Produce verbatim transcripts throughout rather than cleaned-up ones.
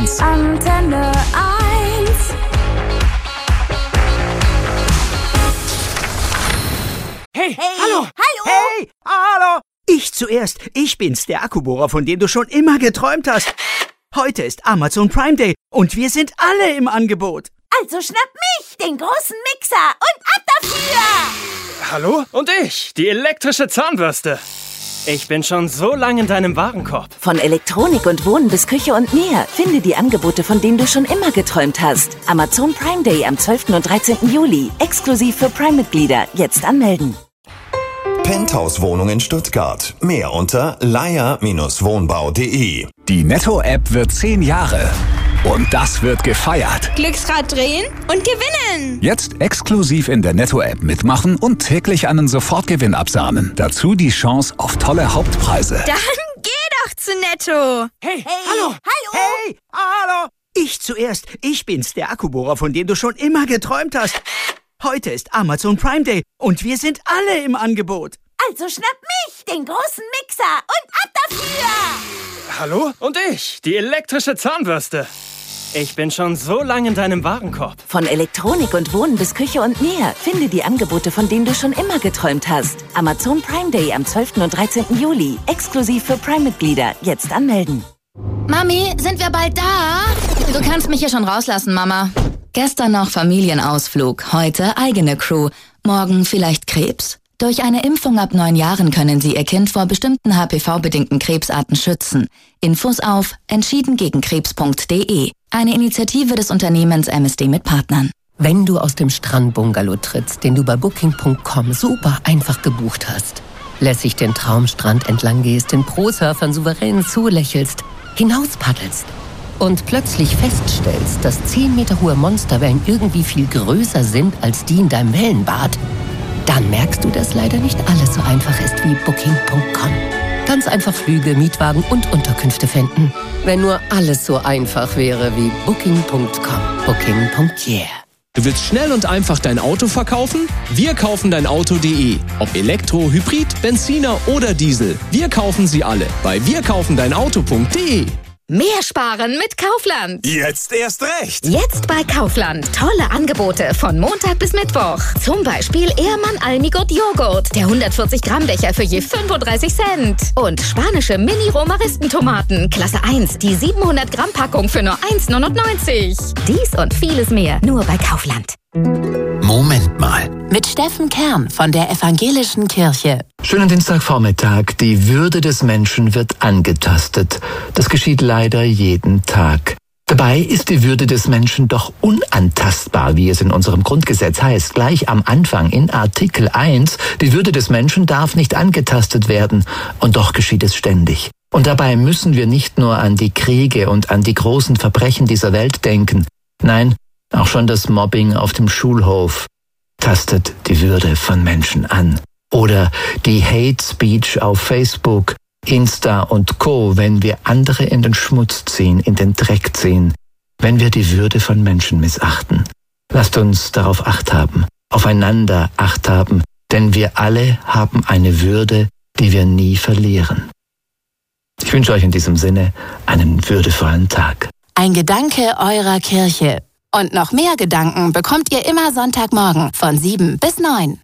eins. Antenne eins. Hey, Hey, hallo! hallo! Hey, hallo! Ich zuerst. Ich bin's, der Akkubohrer, von dem du schon immer geträumt hast. Heute ist Amazon Prime Day und wir sind alle im Angebot. Also schnapp mich, den großen Mixer, und ab dafür! Hallo? Und ich, die elektrische Zahnbürste. Ich bin schon so lange in deinem Warenkorb. Von Elektronik und Wohnen bis Küche und mehr. Finde die Angebote, von denen du schon immer geträumt hast. Amazon Prime Day am zwölften und dreizehnten Juli. Exklusiv für Prime-Mitglieder. Jetzt anmelden. Penthouse-Wohnung in Stuttgart. Mehr unter leier Bindestrich wohnbau punkt de. Die Netto-App wird zehn Jahre. Und das wird gefeiert. Glücksrad drehen und gewinnen. Jetzt exklusiv in der Netto-App mitmachen und täglich einen Sofortgewinn absahnen. Dazu die Chance auf tolle Hauptpreise. Dann geh doch zu Netto. Hey, Hey, hallo! hallo! Hey, hallo! Ich zuerst. Ich bin's, der Akkubohrer, von dem du schon immer geträumt hast. Heute ist Amazon Prime Day und wir sind alle im Angebot. Also schnapp mich, den großen Mixer, und ab dafür! Hallo? Und ich, die elektrische Zahnbürste. Ich bin schon so lange in deinem Warenkorb. Von Elektronik und Wohnen bis Küche und mehr. Finde die Angebote, von denen du schon immer geträumt hast. Amazon Prime Day am zwölften und dreizehnten Juli. Exklusiv für Prime-Mitglieder. Jetzt anmelden. Mami, sind wir bald da? Du kannst mich hier schon rauslassen, Mama. Gestern noch Familienausflug, heute eigene Crew. Morgen vielleicht Krebs? Durch eine Impfung ab neun Jahren können Sie Ihr Kind vor bestimmten H P V-bedingten Krebsarten schützen. Infos auf entschieden gegen krebs punkt de. Eine Initiative des Unternehmens M S D mit Partnern. Wenn du aus dem Strandbungalow trittst, den du bei booking punkt com super einfach gebucht hast, lässig den Traumstrand entlang gehst, den Pro-Surfern souverän zulächelst, hinauspaddelst und plötzlich feststellst, dass zehn Meter hohe Monsterwellen irgendwie viel größer sind als die in deinem Wellenbad, dann merkst du, dass leider nicht alles so einfach ist wie booking punkt com. Ganz einfach Flüge, Mietwagen und Unterkünfte finden. Wenn nur alles so einfach wäre wie booking punkt com. Booking punkt yeah. Du willst schnell und einfach dein Auto verkaufen? Wir kaufen dein Auto punkt de. Ob Elektro, Hybrid, Benziner oder Diesel. Wir kaufen sie alle bei wir kaufen dein Auto punkt de. Mehr sparen mit Kaufland. Jetzt erst recht. Jetzt bei Kaufland. Tolle Angebote von Montag bis Mittwoch. Zum Beispiel Ehrmann Almigurt Joghurt. Der hundertvierzig Gramm Becher für je fünfunddreißig Cent. Und spanische Mini-Romaristentomaten. Klasse eins. Die siebenhundert Gramm Packung für nur eins neunundneunzig. Dies und vieles mehr. Nur bei Kaufland. Moment mal. Mit Steffen Kern von der Evangelischen Kirche. Schönen Dienstagvormittag. Die Würde des Menschen wird angetastet. Das geschieht leider jeden Tag. Dabei ist die Würde des Menschen doch unantastbar, wie es in unserem Grundgesetz heißt. Gleich am Anfang in Artikel eins, die Würde des Menschen darf nicht angetastet werden. Und doch geschieht es ständig. Und dabei müssen wir nicht nur an die Kriege und an die großen Verbrechen dieser Welt denken. Nein, auch schon das Mobbing auf dem Schulhof tastet die Würde von Menschen an. Oder die Hate Speech auf Facebook, Insta und Co., wenn wir andere in den Schmutz ziehen, in den Dreck ziehen, wenn wir die Würde von Menschen missachten. Lasst uns darauf Acht haben, aufeinander Acht haben, denn wir alle haben eine Würde, die wir nie verlieren. Ich wünsche euch in diesem Sinne einen würdevollen Tag. Ein Gedanke eurer Kirche. Und noch mehr Gedanken bekommt ihr immer Sonntagmorgen von sieben bis neun.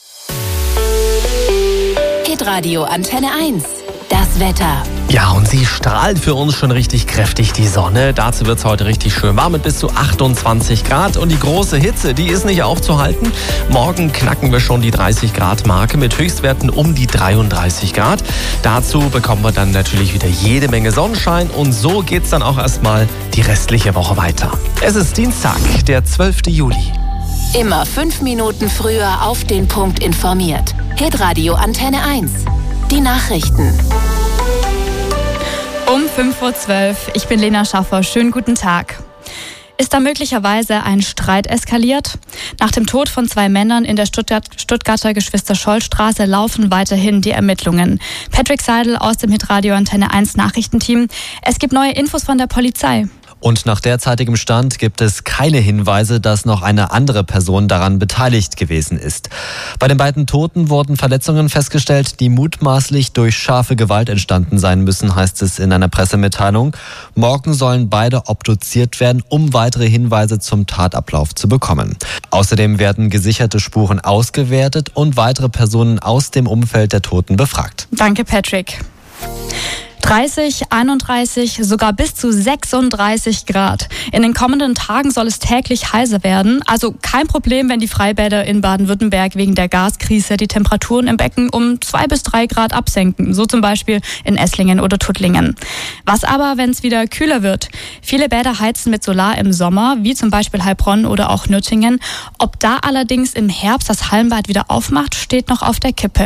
Hitradio Antenne eins. Das Wetter. Ja, und sie strahlt für uns schon richtig kräftig, die Sonne. Dazu wird es heute richtig schön warm mit bis zu achtundzwanzig Grad. Und die große Hitze, die ist nicht aufzuhalten. Morgen knacken wir schon die dreißig Grad Marke mit Höchstwerten um die dreiunddreißig Grad. Dazu bekommen wir dann natürlich wieder jede Menge Sonnenschein. Und so geht's dann auch erstmal die restliche Woche weiter. Es ist Dienstag, der zwölfte Juli. Immer fünf Minuten früher auf den Punkt informiert. Hitradio Antenne eins. Die Nachrichten. Um fünf Uhr zwölf. Ich bin Lena Schaffer. Schönen guten Tag. Ist da möglicherweise ein Streit eskaliert? Nach dem Tod von zwei Männern in der Stuttgart, Stuttgarter Geschwister-Scholl-Straße laufen weiterhin die Ermittlungen. Patrick Seidel aus dem Hitradio Antenne eins Nachrichtenteam. Es gibt neue Infos von der Polizei. Und nach derzeitigem Stand gibt es keine Hinweise, dass noch eine andere Person daran beteiligt gewesen ist. Bei den beiden Toten wurden Verletzungen festgestellt, die mutmaßlich durch scharfe Gewalt entstanden sein müssen, heißt es in einer Pressemitteilung. Morgen sollen beide obduziert werden, um weitere Hinweise zum Tatablauf zu bekommen. Außerdem werden gesicherte Spuren ausgewertet und weitere Personen aus dem Umfeld der Toten befragt. Danke, Patrick. dreißig, einunddreißig, sogar bis zu sechsunddreißig Grad. In den kommenden Tagen soll es täglich heißer werden. Also kein Problem, wenn die Freibäder in Baden-Württemberg wegen der Gaskrise die Temperaturen im Becken um zwei bis drei Grad absenken. So zum Beispiel in Esslingen oder Tuttlingen. Was aber, wenn es wieder kühler wird? Viele Bäder heizen mit Solar im Sommer, wie zum Beispiel Heilbronn oder auch Nürtingen. Ob da allerdings im Herbst das Hallenbad wieder aufmacht, steht noch auf der Kippe.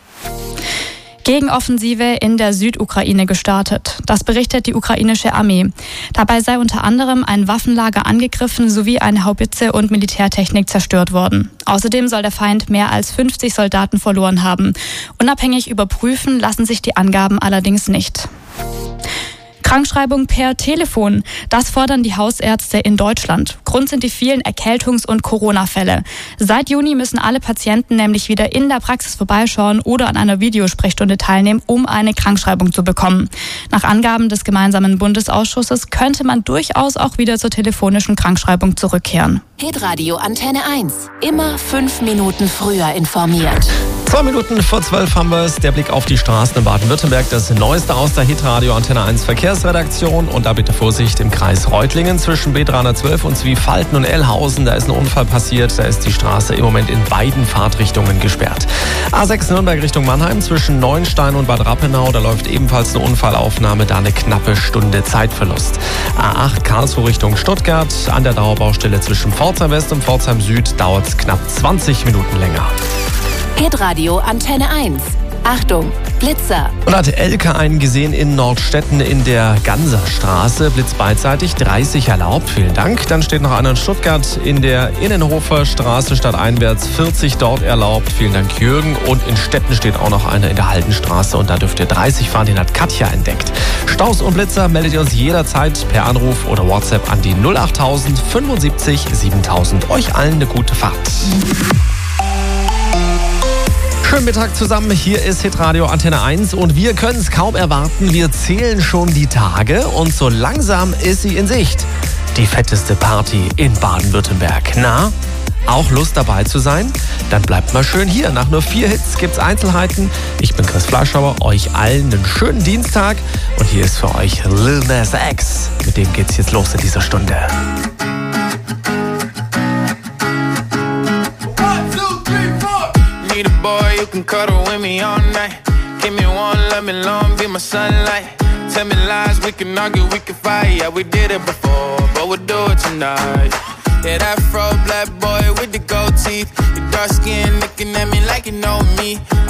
Gegenoffensive in der Südukraine gestartet. Das berichtet die ukrainische Armee. Dabei sei unter anderem ein Waffenlager angegriffen sowie eine Haubitze und Militärtechnik zerstört worden. Außerdem soll der Feind mehr als fünfzig Soldaten verloren haben. Unabhängig überprüfen lassen sich die Angaben allerdings nicht. Krankschreibung per Telefon. Das fordern die Hausärzte in Deutschland. Grund sind die vielen Erkältungs- und Corona-Fälle. Seit Juni müssen alle Patienten nämlich wieder in der Praxis vorbeischauen oder an einer Videosprechstunde teilnehmen, um eine Krankschreibung zu bekommen. Nach Angaben des gemeinsamen Bundesausschusses könnte man durchaus auch wieder zur telefonischen Krankschreibung zurückkehren. Hitradio Antenne eins. Immer fünf Minuten früher informiert. Zwei Minuten vor zwölf haben wir es. Der Blick auf die Straßen in Baden-Württemberg. Das Neueste aus der Hitradio Antenne eins Verkehrsredaktion. Und da bitte Vorsicht im Kreis Reutlingen zwischen B dreihundertzwölf und Zwiefalten und Ellhausen. Da ist ein Unfall passiert. Da ist die Straße im Moment in beiden Fahrtrichtungen gesperrt. A sechs Nürnberg Richtung Mannheim zwischen Neuenstein und Bad Rappenau. Da läuft ebenfalls eine Unfallaufnahme. Da eine knappe Stunde Zeitverlust. A acht Karlsruhe Richtung Stuttgart. An der Dauerbaustelle zwischen Pforzheim West und Pforzheim Süd dauert es knapp zwanzig Minuten länger. Hitradio Antenne eins. Achtung, Blitzer. Und hat Elke einen gesehen in Nordstetten in der Ganserstraße. Blitz beidseitig, dreißig erlaubt. Vielen Dank. Dann steht noch einer in Stuttgart in der Innenhofer Straße stadteinwärts, vierzig dort erlaubt. Vielen Dank, Jürgen. Und in Stetten steht auch noch einer in der Haldenstraße und da dürft ihr dreißig fahren. Den hat Katja entdeckt. Staus und Blitzer meldet ihr uns jederzeit per Anruf oder WhatsApp an die null achttausend fünfundsiebzig siebentausend. Euch allen eine gute Fahrt. Schönen Mittag zusammen, hier ist Hitradio Antenne eins und wir können es kaum erwarten, wir zählen schon die Tage und so langsam ist sie in Sicht. Die fetteste Party in Baden-Württemberg. Na, auch Lust dabei zu sein? Dann bleibt mal schön hier. Nach nur vier Hits gibt's Einzelheiten. Ich bin Chris Fleischhauer, euch allen einen schönen Dienstag und hier ist für euch Lil Nas X. Mit dem geht's jetzt los in dieser Stunde. Need a boy you can cuddle with me all night. Give me one, let me long, be my sunlight. Tell me lies, we can argue, we can fight. Yeah, we did it before, but we'll do it tonight. Yeah, that fro black boy with the gold teeth. Your dark skin looking at me like you know me.